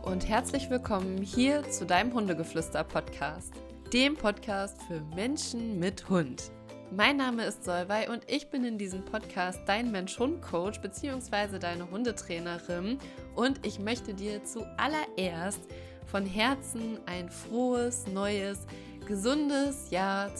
und herzlich willkommen hier zu deinem Hundegeflüster-Podcast, dem Podcast für Menschen mit Hund. Mein Name ist Solveig und ich bin in diesem Podcast dein Mensch-Hund-Coach bzw. deine Hundetrainerin und ich möchte dir zuallererst von Herzen ein frohes, neues, gesundes Jahr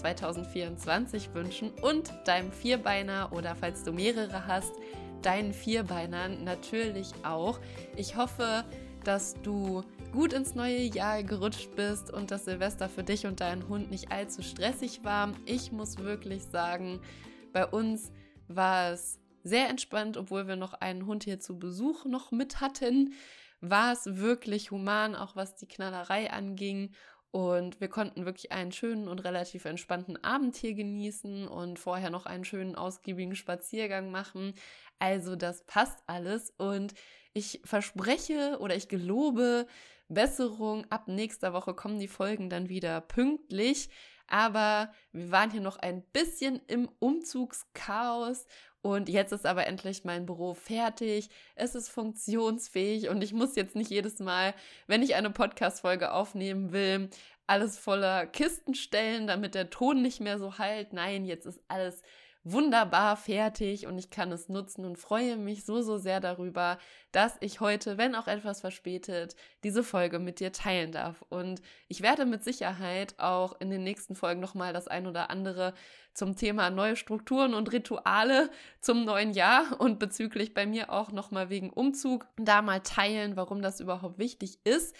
2024 wünschen und deinem Vierbeiner oder falls du mehrere hast, deinen Vierbeinern natürlich auch. Ich hoffe, dass du gut ins neue Jahr gerutscht bist und dass Silvester für dich und deinen Hund nicht allzu stressig war. Ich muss wirklich sagen, bei uns war es sehr entspannt, obwohl wir noch einen Hund hier zu Besuch noch mit hatten, war es wirklich human, auch was die Knallerei anging. Und wir konnten wirklich einen schönen und relativ entspannten Abend hier genießen und vorher noch einen schönen, ausgiebigen Spaziergang machen. Also das passt alles und ich verspreche oder ich gelobe Besserung. Ab nächster Woche kommen die Folgen dann wieder pünktlich. Aber wir waren hier noch ein bisschen im Umzugschaos und jetzt ist aber endlich mein Büro fertig. Es ist funktionsfähig und ich muss jetzt nicht jedes Mal, wenn ich eine Podcast-Folge aufnehmen will, alles voller Kisten stellen, damit der Ton nicht mehr so hallt. Nein, jetzt ist alles wunderbar fertig und ich kann es nutzen und freue mich so sehr darüber, dass ich heute, wenn auch etwas verspätet, diese Folge mit dir teilen darf. Und ich werde mit Sicherheit auch in den nächsten Folgen nochmal das ein oder andere zum Thema neue Strukturen und Rituale zum neuen Jahr und bezüglich bei mir auch nochmal wegen Umzug da mal teilen, warum das überhaupt wichtig ist.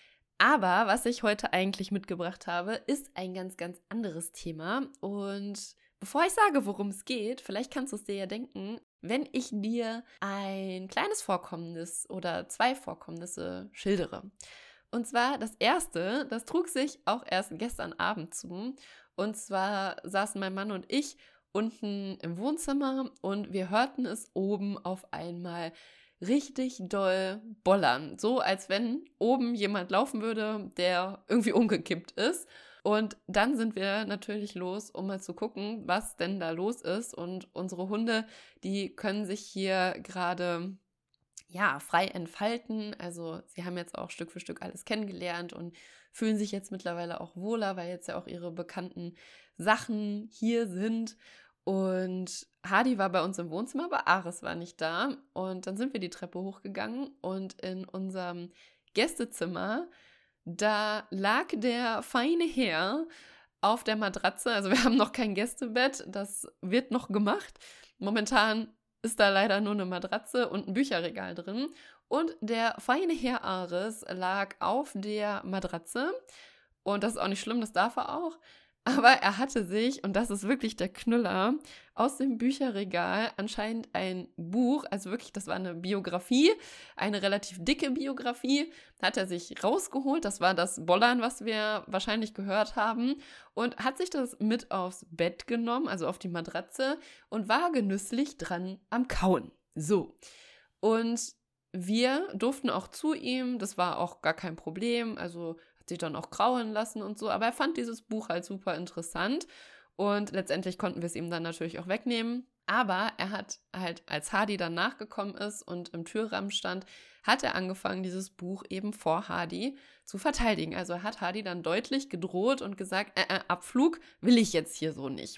Aber was ich heute eigentlich mitgebracht habe, ist ein ganz anderes Thema und bevor ich sage, worum es geht, vielleicht kannst du es dir ja denken, wenn ich dir ein kleines Vorkommnis oder zwei Vorkommnisse schildere. Und zwar das erste, das trug sich auch erst gestern Abend zu. Und zwar saßen mein Mann und ich unten im Wohnzimmer und wir hörten es oben auf einmal richtig doll bollern. So als wenn oben jemand laufen würde, der irgendwie umgekippt ist. Und dann sind wir natürlich los, um mal zu gucken, was denn da los ist. Und unsere Hunde, die können sich hier gerade frei entfalten. Also sie haben jetzt auch Stück für Stück alles kennengelernt und fühlen sich jetzt mittlerweile auch wohler, weil jetzt ja auch ihre bekannten Sachen hier sind. Und Hardy war bei uns im Wohnzimmer, aber Ares war nicht da. Und dann sind wir die Treppe hochgegangen und in unserem Gästezimmer, da lag der feine Herr auf der Matratze. Also wir haben noch kein Gästebett, das wird noch gemacht. Momentan ist da leider nur eine Matratze und ein Bücherregal drin. Und der feine Herr Ares lag auf der Matratze. Und das ist auch nicht schlimm, das darf er auch. Aber er hatte sich, und das ist wirklich der Knüller, aus dem Bücherregal anscheinend ein Buch, also wirklich, das war eine Biografie, eine relativ dicke Biografie, hat er sich rausgeholt, das war das Bollern, was wir wahrscheinlich gehört haben, und hat sich das mit aufs Bett genommen, also auf die Matratze, und war genüsslich dran am Kauen. So, und wir durften auch zu ihm, das war auch gar kein Problem, also sich dann auch grauen lassen und so, aber er fand dieses Buch halt super interessant und letztendlich konnten wir es ihm dann natürlich auch wegnehmen, aber er hat halt, als Hardy dann nachgekommen ist und im Türrahmen stand, hat er angefangen, dieses Buch eben vor Hardy zu verteidigen. Also er hat Hardy dann deutlich gedroht und gesagt, Abflug will ich jetzt hier so nicht.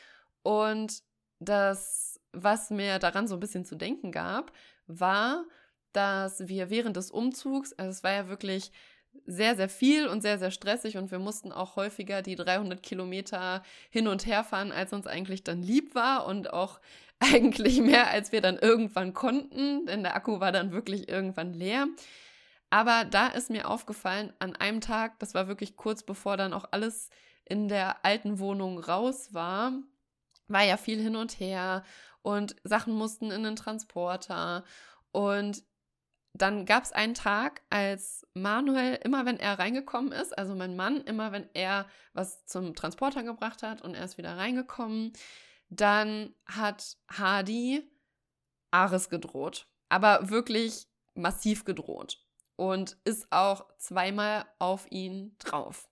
Und das, was mir daran so ein bisschen zu denken gab, war, dass wir während des Umzugs, also es war ja wirklich sehr viel und sehr stressig und wir mussten auch häufiger die 300 Kilometer hin und her fahren, als uns eigentlich dann lieb war und auch eigentlich mehr, als wir dann irgendwann konnten, denn der Akku war dann wirklich irgendwann leer. Aber da ist mir aufgefallen, an einem Tag, das war wirklich kurz bevor dann auch alles in der alten Wohnung raus war ja viel hin und her und Sachen mussten in den Transporter und dann gab es einen Tag, als Manuel, immer wenn er reingekommen ist, also mein Mann, immer wenn er was zum Transporter gebracht hat und er ist wieder reingekommen, dann hat Hardy Ares gedroht. Aber wirklich massiv gedroht. Und ist auch zweimal auf ihn drauf.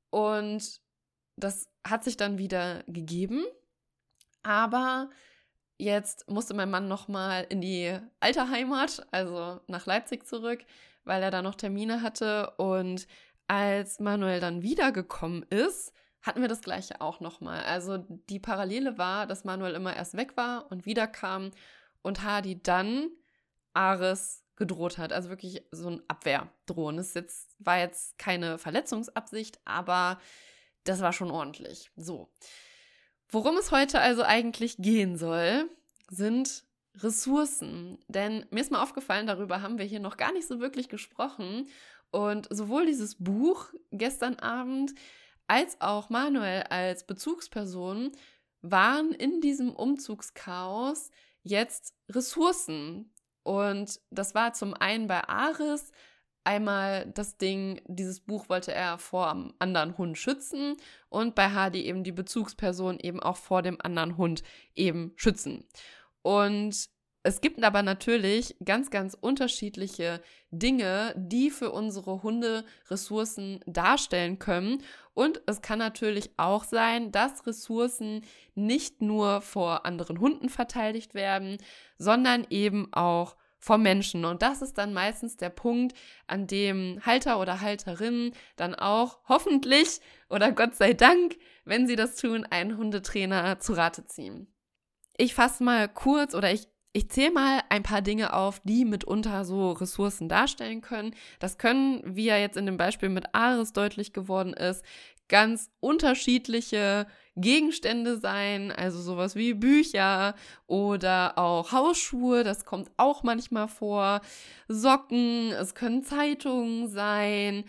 Und das hat sich dann wieder gegeben. Aber jetzt musste mein Mann nochmal in die alte Heimat, also nach Leipzig zurück, weil er da noch Termine hatte. Und als Manuel dann wiedergekommen ist, hatten wir das Gleiche auch nochmal. Also die Parallele war, dass Manuel immer erst weg war und wiederkam und Hadi dann Ares gedroht hat. Also wirklich so ein Abwehrdrohen. War jetzt keine Verletzungsabsicht, aber das war schon ordentlich. So. Worum es heute also eigentlich gehen soll, sind Ressourcen. Denn mir ist mal aufgefallen, darüber haben wir hier noch gar nicht so wirklich gesprochen. Und sowohl dieses Buch gestern Abend als auch Manuel als Bezugsperson waren in diesem Umzugschaos jetzt Ressourcen. Und das war zum einen bei Ares einmal das Ding, dieses Buch wollte er vor einem anderen Hund schützen und bei Hadi eben die Bezugsperson eben auch vor dem anderen Hund eben schützen. Und es gibt aber natürlich ganz, ganz unterschiedliche Dinge, die für unsere Hunde Ressourcen darstellen können. Und es kann natürlich auch sein, dass Ressourcen nicht nur vor anderen Hunden verteidigt werden, sondern eben auch vom Menschen. Und das ist dann meistens der Punkt, an dem Halter oder Halterinnen dann auch hoffentlich oder Gott sei Dank, wenn sie das tun, einen Hundetrainer zu Rate ziehen. Ich fasse mal kurz oder ich zähle mal ein paar Dinge auf, die mitunter so Ressourcen darstellen können. Das können, wie ja jetzt in dem Beispiel mit Ares deutlich geworden ist, ganz unterschiedliche Gegenstände sein, also sowas wie Bücher oder auch Hausschuhe, das kommt auch manchmal vor, Socken, es können Zeitungen sein,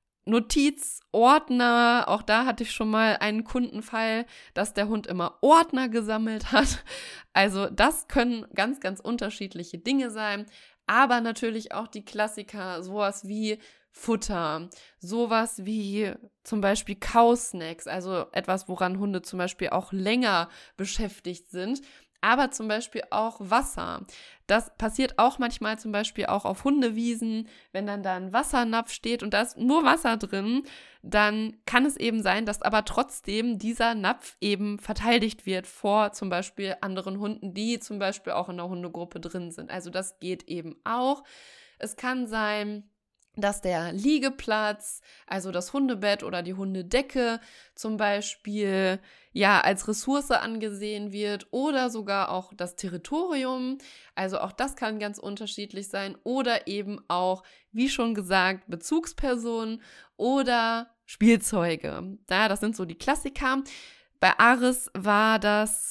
Notizordner, auch da hatte ich schon mal einen Kundenfall, dass der Hund immer Ordner gesammelt hat. Also das können ganz, ganz unterschiedliche Dinge sein, aber natürlich auch die Klassiker, sowas wie Futter, sowas wie zum Beispiel Kausnacks, also etwas, woran Hunde zum Beispiel auch länger beschäftigt sind, aber zum Beispiel auch Wasser. Das passiert auch manchmal zum Beispiel auch auf Hundewiesen, wenn dann da ein Wassernapf steht und da ist nur Wasser drin, dann kann es eben sein, dass aber trotzdem dieser Napf eben verteidigt wird vor zum Beispiel anderen Hunden, die zum Beispiel auch in der Hundegruppe drin sind. Also das geht eben auch. Es kann sein, dass der Liegeplatz, also das Hundebett oder die Hundedecke zum Beispiel ja als Ressource angesehen wird oder sogar auch das Territorium. Also auch das kann ganz unterschiedlich sein oder eben auch, wie schon gesagt, Bezugspersonen oder Spielzeuge. Ja, das sind so die Klassiker. Bei Ares war das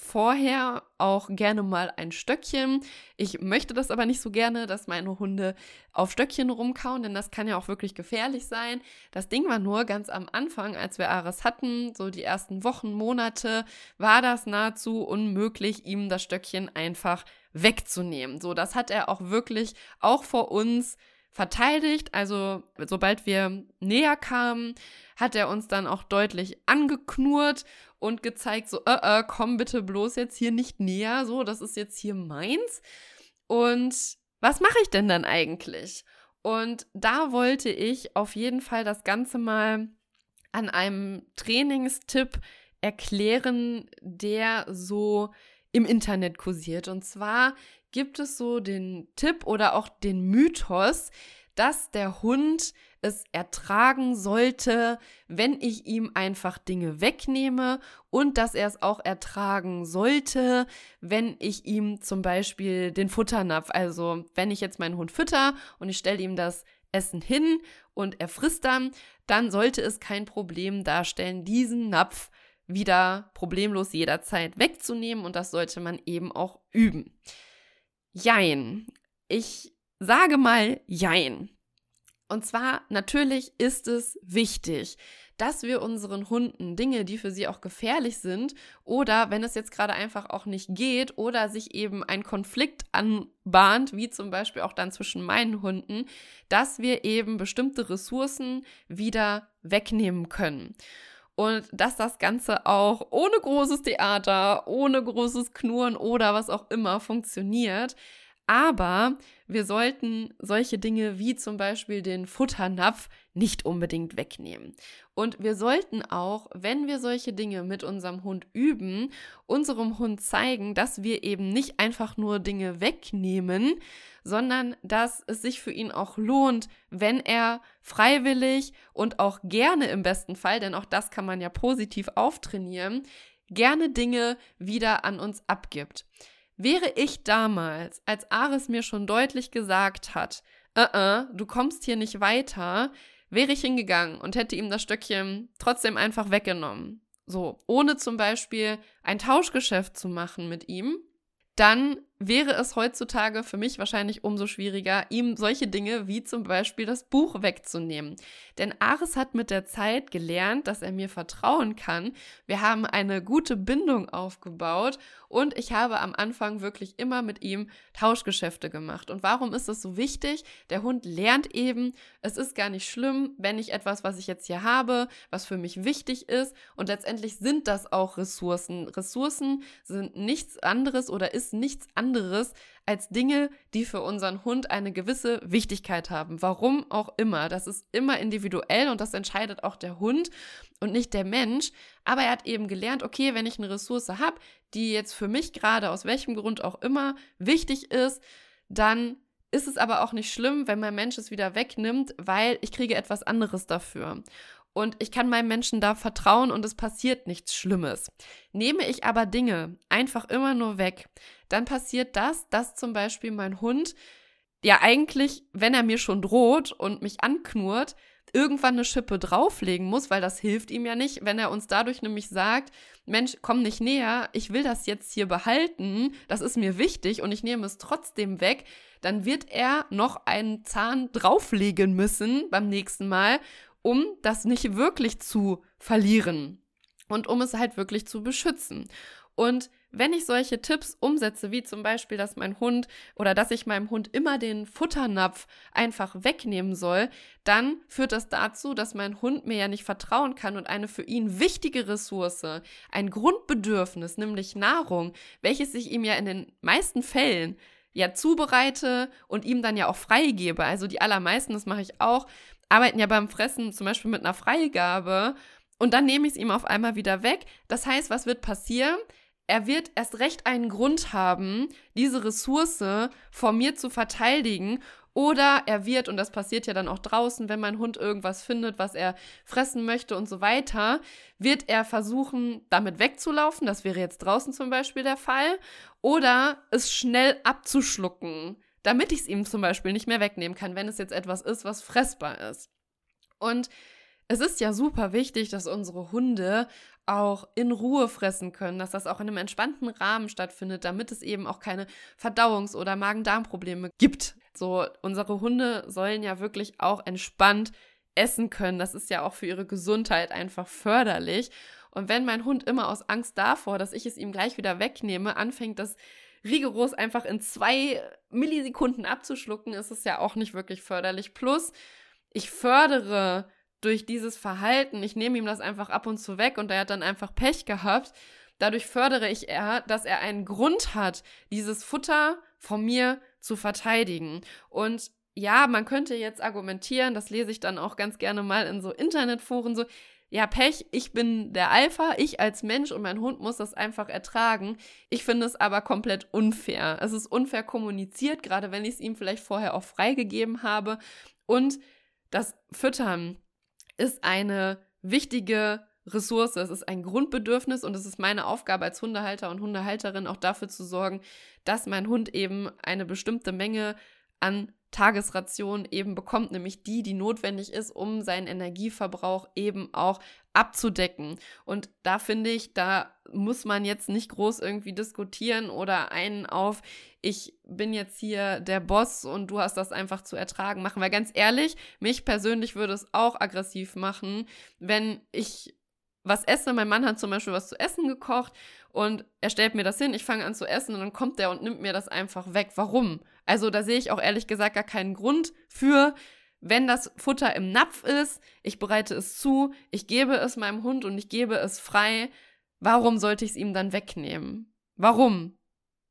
vorher auch gerne mal ein Stöckchen. Ich möchte das aber nicht so gerne, dass meine Hunde auf Stöckchen rumkauen, denn das kann ja auch wirklich gefährlich sein. Das Ding war nur, ganz am Anfang, als wir Ares hatten, so die ersten Wochen, Monate, war das nahezu unmöglich, ihm das Stöckchen einfach wegzunehmen. So, das hat er auch wirklich auch vor uns verteidigt. Also sobald wir näher kamen, hat er uns dann auch deutlich angeknurrt und gezeigt, so, komm bitte bloß jetzt hier nicht näher, so, das ist jetzt hier meins. Und was mache ich denn dann eigentlich? Und da wollte ich auf jeden Fall das Ganze mal an einem Trainingstipp erklären, der so im Internet kursiert. Und zwar gibt es so den Tipp oder auch den Mythos, dass der Hund es ertragen sollte, wenn ich ihm einfach Dinge wegnehme und dass er es auch ertragen sollte, wenn ich ihm zum Beispiel den Futternapf, also wenn ich jetzt meinen Hund fütter und ich stelle ihm das Essen hin und er frisst dann sollte es kein Problem darstellen, diesen Napf wieder problemlos jederzeit wegzunehmen und das sollte man eben auch üben. Jein. Ich sage mal Jein. Und zwar, natürlich ist es wichtig, dass wir unseren Hunden Dinge, die für sie auch gefährlich sind oder wenn es jetzt gerade einfach auch nicht geht oder sich eben ein Konflikt anbahnt, wie zum Beispiel auch dann zwischen meinen Hunden, dass wir eben bestimmte Ressourcen wieder wegnehmen können. Und dass das Ganze auch ohne großes Theater, ohne großes Knurren oder was auch immer funktioniert. Aber wir sollten solche Dinge wie zum Beispiel den Futternapf nicht unbedingt wegnehmen. Und wir sollten auch, wenn wir solche Dinge mit unserem Hund üben, unserem Hund zeigen, dass wir eben nicht einfach nur Dinge wegnehmen, sondern dass es sich für ihn auch lohnt, wenn er freiwillig und auch gerne im besten Fall, denn auch das kann man ja positiv auftrainieren, gerne Dinge wieder an uns abgibt. Wäre ich damals, als Ares mir schon deutlich gesagt hat, du kommst hier nicht weiter, wäre ich hingegangen und hätte ihm das Stöckchen trotzdem einfach weggenommen. So, ohne zum Beispiel ein Tauschgeschäft zu machen mit ihm, dann wäre es heutzutage für mich wahrscheinlich umso schwieriger, ihm solche Dinge wie zum Beispiel das Buch wegzunehmen. Denn Ares hat mit der Zeit gelernt, dass er mir vertrauen kann. Wir haben eine gute Bindung aufgebaut und ich habe am Anfang wirklich immer mit ihm Tauschgeschäfte gemacht. Und warum ist das so wichtig? Der Hund lernt eben, es ist gar nicht schlimm, wenn ich etwas, was ich jetzt hier habe, was für mich wichtig ist, und letztendlich sind das auch Ressourcen. Ressourcen sind nichts anderes oder ist nichts anderes als Dinge, die für unseren Hund eine gewisse Wichtigkeit haben. Warum auch immer. Das ist immer individuell und das entscheidet auch der Hund und nicht der Mensch. Aber er hat eben gelernt, okay, wenn ich eine Ressource habe, die jetzt für mich gerade aus welchem Grund auch immer wichtig ist, dann ist es aber auch nicht schlimm, wenn mein Mensch es wieder wegnimmt, weil ich kriege etwas anderes dafür. Und ich kann meinem Menschen da vertrauen und es passiert nichts Schlimmes. Nehme ich aber Dinge einfach immer nur weg, dann passiert das, dass zum Beispiel mein Hund ja eigentlich, wenn er mir schon droht und mich anknurrt, irgendwann eine Schippe drauflegen muss, weil das hilft ihm ja nicht, wenn er uns dadurch nämlich sagt, Mensch, komm nicht näher, ich will das jetzt hier behalten, das ist mir wichtig und ich nehme es trotzdem weg, dann wird er noch einen Zahn drauflegen müssen beim nächsten Mal, um das nicht wirklich zu verlieren und um es halt wirklich zu beschützen. Und wenn ich solche Tipps umsetze, wie zum Beispiel, dass ich meinem Hund immer den Futternapf einfach wegnehmen soll, dann führt das dazu, dass mein Hund mir ja nicht vertrauen kann und eine für ihn wichtige Ressource, ein Grundbedürfnis, nämlich Nahrung, welches ich ihm ja in den meisten Fällen ja zubereite und ihm dann ja auch freigebe. Also die allermeisten, das mache ich auch, arbeiten ja beim Fressen zum Beispiel mit einer Freigabe und dann nehme ich es ihm auf einmal wieder weg. Das heißt, was wird passieren? Er wird erst recht einen Grund haben, diese Ressource vor mir zu verteidigen, oder er wird, und das passiert ja dann auch draußen, wenn mein Hund irgendwas findet, was er fressen möchte und so weiter, wird er versuchen, damit wegzulaufen, das wäre jetzt draußen zum Beispiel der Fall, oder es schnell abzuschlucken, damit ich es ihm zum Beispiel nicht mehr wegnehmen kann, wenn es jetzt etwas ist, was fressbar ist. Und es ist ja super wichtig, dass unsere Hunde auch in Ruhe fressen können, dass das auch in einem entspannten Rahmen stattfindet, damit es eben auch keine Verdauungs- oder Magen-Darm-Probleme gibt. So, unsere Hunde sollen ja wirklich auch entspannt essen können. Das ist ja auch für ihre Gesundheit einfach förderlich. Und wenn mein Hund immer aus Angst davor, dass ich es ihm gleich wieder wegnehme, anfängt, das rigoros einfach in 2 Millisekunden abzuschlucken, ist es ja auch nicht wirklich förderlich. Plus, ich fördere durch dieses Verhalten, ich nehme ihm das einfach ab und zu weg und er hat dann einfach Pech gehabt. Dadurch fördere ich dass er einen Grund hat, dieses Futter von mir zu verteidigen. Und ja, man könnte jetzt argumentieren, das lese ich dann auch ganz gerne mal in so Internetforen, so, ja, Pech, ich bin der Alpha, ich als Mensch und mein Hund muss das einfach ertragen. Ich finde es aber komplett unfair. Es ist unfair kommuniziert, gerade wenn ich es ihm vielleicht vorher auch freigegeben habe. Und das Füttern ist eine wichtige Ressource, es ist ein Grundbedürfnis und es ist meine Aufgabe als Hundehalter und Hundehalterin auch dafür zu sorgen, dass mein Hund eben eine bestimmte Menge an Tagesration eben bekommt, nämlich die notwendig ist, um seinen Energieverbrauch eben auch abzudecken. Und da finde ich, da muss man jetzt nicht groß irgendwie diskutieren oder einen auf, ich bin jetzt hier der Boss und du hast das einfach zu ertragen machen. Weil ganz ehrlich, mich persönlich würde es auch aggressiv machen, wenn ich was esse. Mein Mann hat zum Beispiel was zu essen gekocht und er stellt mir das hin, ich fange an zu essen und dann kommt der und nimmt mir das einfach weg. Warum? Also da sehe ich auch ehrlich gesagt gar keinen Grund für, wenn das Futter im Napf ist, ich bereite es zu, ich gebe es meinem Hund und ich gebe es frei. Warum sollte ich es ihm dann wegnehmen? Warum?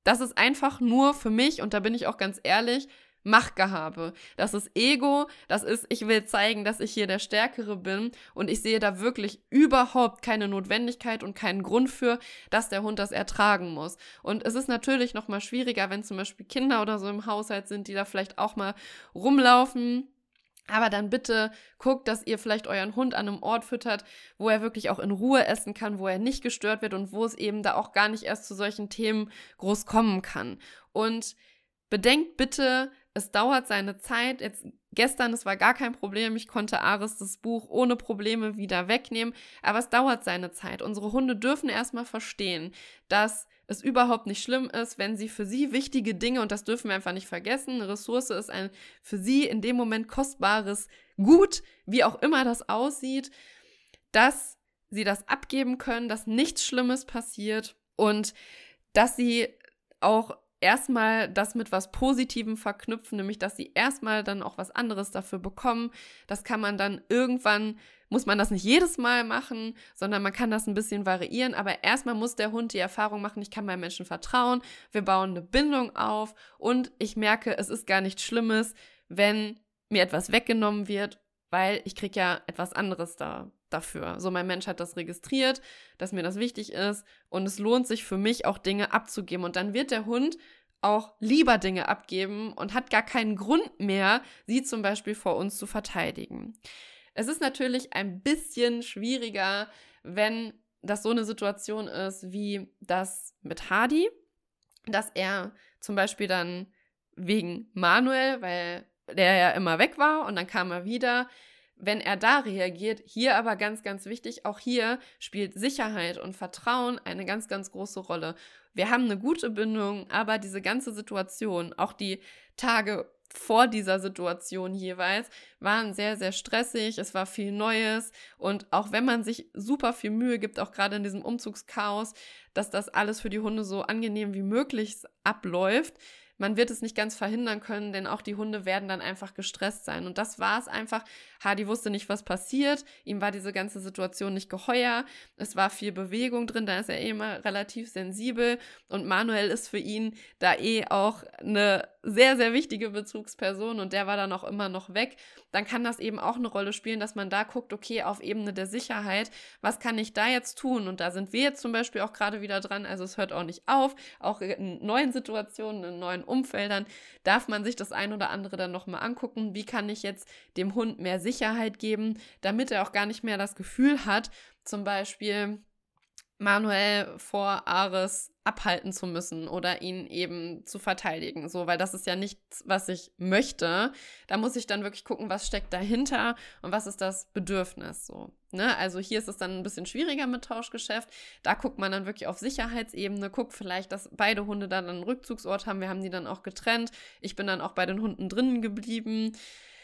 Das ist einfach nur für mich, und da bin ich auch ganz ehrlich, Machtgehabe. Das ist Ego, das ist, ich will zeigen, dass ich hier der Stärkere bin, und ich sehe da wirklich überhaupt keine Notwendigkeit und keinen Grund für, dass der Hund das ertragen muss. Und es ist natürlich nochmal schwieriger, wenn zum Beispiel Kinder oder so im Haushalt sind, die da vielleicht auch mal rumlaufen. Aber dann bitte guckt, dass ihr vielleicht euren Hund an einem Ort füttert, wo er wirklich auch in Ruhe essen kann, wo er nicht gestört wird und wo es eben da auch gar nicht erst zu solchen Themen groß kommen kann. Und bedenkt bitte, es dauert seine Zeit. Jetzt gestern, es war gar kein Problem, ich konnte Aris das Buch ohne Probleme wieder wegnehmen, aber es dauert seine Zeit. Unsere Hunde dürfen erstmal verstehen, dass es überhaupt nicht schlimm ist, wenn sie für sie wichtige Dinge, und das dürfen wir einfach nicht vergessen, eine Ressource ist ein für sie in dem Moment kostbares Gut, wie auch immer das aussieht, dass sie das abgeben können, dass nichts Schlimmes passiert und dass sie auch erstmal das mit was Positivem verknüpfen, nämlich dass sie erstmal dann auch was anderes dafür bekommen. Das kann man dann irgendwann, muss man das nicht jedes Mal machen, sondern man kann das ein bisschen variieren, aber erstmal muss der Hund die Erfahrung machen, ich kann meinem Menschen vertrauen, wir bauen eine Bindung auf und ich merke, es ist gar nichts Schlimmes, wenn mir etwas weggenommen wird, weil ich kriege ja etwas anderes dafür. So, mein Mensch hat das registriert, dass mir das wichtig ist und es lohnt sich für mich auch Dinge abzugeben. Und dann wird der Hund auch lieber Dinge abgeben und hat gar keinen Grund mehr, sie zum Beispiel vor uns zu verteidigen. Es ist natürlich ein bisschen schwieriger, wenn das so eine Situation ist wie das mit Hardy, dass er zum Beispiel dann wegen Manuel, weil der ja immer weg war und dann kam er wieder, wenn er da reagiert, hier aber ganz, ganz wichtig, auch hier spielt Sicherheit und Vertrauen eine ganz, ganz große Rolle. Wir haben eine gute Bindung, aber diese ganze Situation, auch die Tage vor dieser Situation jeweils, waren sehr, sehr stressig, es war viel Neues und auch wenn man sich super viel Mühe gibt, auch gerade in diesem Umzugschaos, dass das alles für die Hunde so angenehm wie möglich abläuft, man wird es nicht ganz verhindern können, denn auch die Hunde werden dann einfach gestresst sein. Und das war es einfach. Hardy wusste nicht, was passiert. Ihm war diese ganze Situation nicht geheuer. Es war viel Bewegung drin, da ist er immer relativ sensibel. Und Manuel ist für ihn da auch eine sehr, sehr wichtige Bezugsperson und der war dann auch immer noch weg. Dann kann das eben auch eine Rolle spielen, dass man da guckt, okay, auf Ebene der Sicherheit, was kann ich da jetzt tun? Und da sind wir jetzt zum Beispiel auch gerade wieder dran, also es hört auch nicht auf, auch in neuen Situationen, in neuen Umfeldern darf man sich das ein oder andere dann nochmal angucken, wie kann ich jetzt dem Hund mehr Sicherheit geben, damit er auch gar nicht mehr das Gefühl hat, zum Beispiel Manuel vor Aris abhalten zu müssen oder ihn eben zu verteidigen, so, weil das ist ja nichts, was ich möchte. Da muss ich dann wirklich gucken, was steckt dahinter und was ist das Bedürfnis, so, ne? Also hier ist es dann ein bisschen schwieriger mit Tauschgeschäft. Da guckt man dann wirklich auf Sicherheitsebene, guckt vielleicht, dass beide Hunde dann einen Rückzugsort haben. Wir haben die dann auch getrennt. Ich bin dann auch bei den Hunden drinnen geblieben,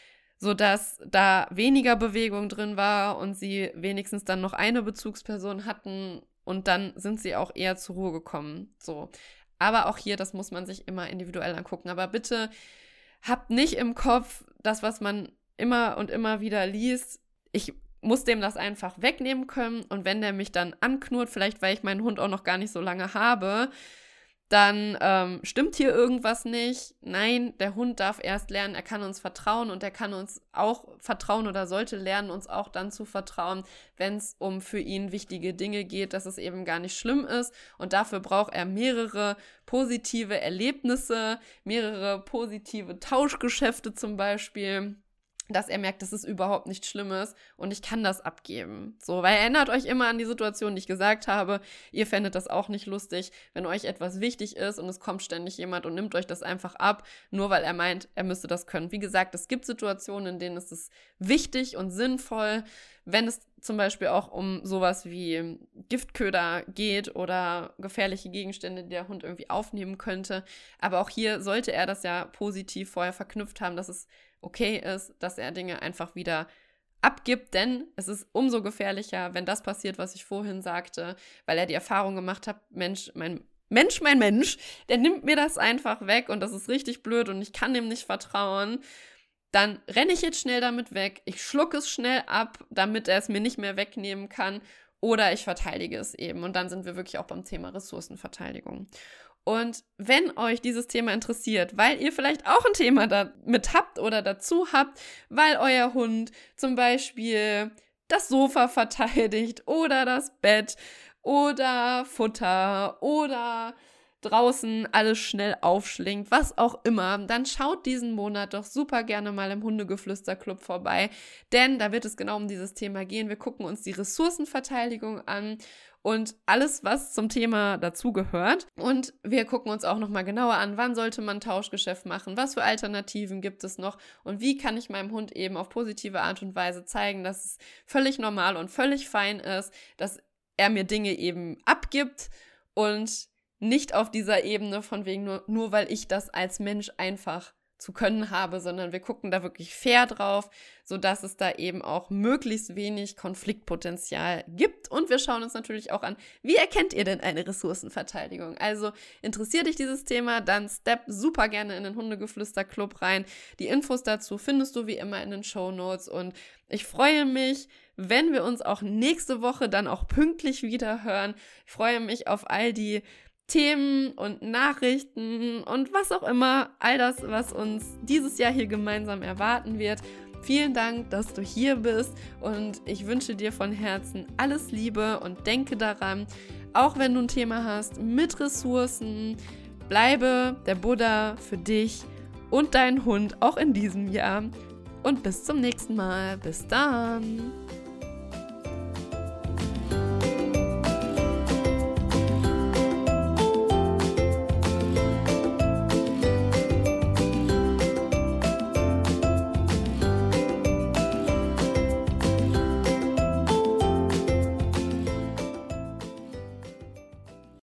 sodass da weniger Bewegung drin war und sie wenigstens dann noch eine Bezugsperson hatten. Und dann sind sie auch eher zur Ruhe gekommen. So. Aber auch hier, das muss man sich immer individuell angucken. Aber bitte habt nicht im Kopf das, was man immer und immer wieder liest. Ich muss dem das einfach wegnehmen können. Und wenn der mich dann anknurrt, vielleicht weil ich meinen Hund auch noch gar nicht so lange habe, dann stimmt hier irgendwas nicht. Nein, der Hund darf erst lernen, er kann uns vertrauen und er kann uns auch vertrauen oder sollte lernen, uns auch dann zu vertrauen, wenn es um für ihn wichtige Dinge geht, dass es eben gar nicht schlimm ist. Und dafür braucht er mehrere positive Erlebnisse, mehrere positive Tauschgeschäfte zum Beispiel, dass er merkt, dass es überhaupt nichts Schlimmes und ich kann das abgeben. So, weil erinnert euch immer an die Situation, die ich gesagt habe. Ihr fändet das auch nicht lustig, wenn euch etwas wichtig ist und es kommt ständig jemand und nimmt euch das einfach ab, nur weil er meint, er müsste das können. Wie gesagt, es gibt Situationen, in denen ist es wichtig und sinnvoll, wenn es zum Beispiel auch um sowas wie Giftköder geht oder gefährliche Gegenstände, die der Hund irgendwie aufnehmen könnte. Aber auch hier sollte er das ja positiv vorher verknüpft haben, dass es okay ist, dass er Dinge einfach wieder abgibt, denn es ist umso gefährlicher, wenn das passiert, was ich vorhin sagte, weil er die Erfahrung gemacht hat, Mensch, der nimmt mir das einfach weg und das ist richtig blöd und ich kann dem nicht vertrauen. Dann renne ich jetzt schnell damit weg, ich schlucke es schnell ab, damit er es mir nicht mehr wegnehmen kann oder ich verteidige es eben. Und dann sind wir wirklich auch beim Thema Ressourcenverteidigung. Und wenn euch dieses Thema interessiert, weil ihr vielleicht auch ein Thema damit habt oder dazu habt, weil euer Hund zum Beispiel das Sofa verteidigt oder das Bett oder Futter oder draußen alles schnell aufschlingt, was auch immer, dann schaut diesen Monat doch super gerne mal im Hundegeflüster-Club vorbei, denn da wird es genau um dieses Thema gehen. Wir gucken uns die Ressourcenverteidigung an und alles, was zum Thema dazugehört. Und wir gucken uns auch nochmal genauer an, wann sollte man Tauschgeschäft machen, was für Alternativen gibt es noch und wie kann ich meinem Hund eben auf positive Art und Weise zeigen, dass es völlig normal und völlig fein ist, dass er mir Dinge eben abgibt und nicht auf dieser Ebene von wegen nur weil ich das als Mensch einfach zu können habe, sondern wir gucken da wirklich fair drauf, sodass es da eben auch möglichst wenig Konfliktpotenzial gibt. Und wir schauen uns natürlich auch an, wie erkennt ihr denn eine Ressourcenverteidigung? Also interessiert dich dieses Thema, dann step super gerne in den Hundegeflüster-Club rein. Die Infos dazu findest du wie immer in den Shownotes und ich freue mich, wenn wir uns auch nächste Woche dann auch pünktlich wieder hören. Ich freue mich auf all die Themen und Nachrichten und was auch immer, all das, was uns dieses Jahr hier gemeinsam erwarten wird. Vielen Dank, dass du hier bist und ich wünsche dir von Herzen alles Liebe und denke daran, auch wenn du ein Thema hast mit Ressourcen, bleibe der Buddha für dich und deinen Hund auch in diesem Jahr und bis zum nächsten Mal. Bis dann!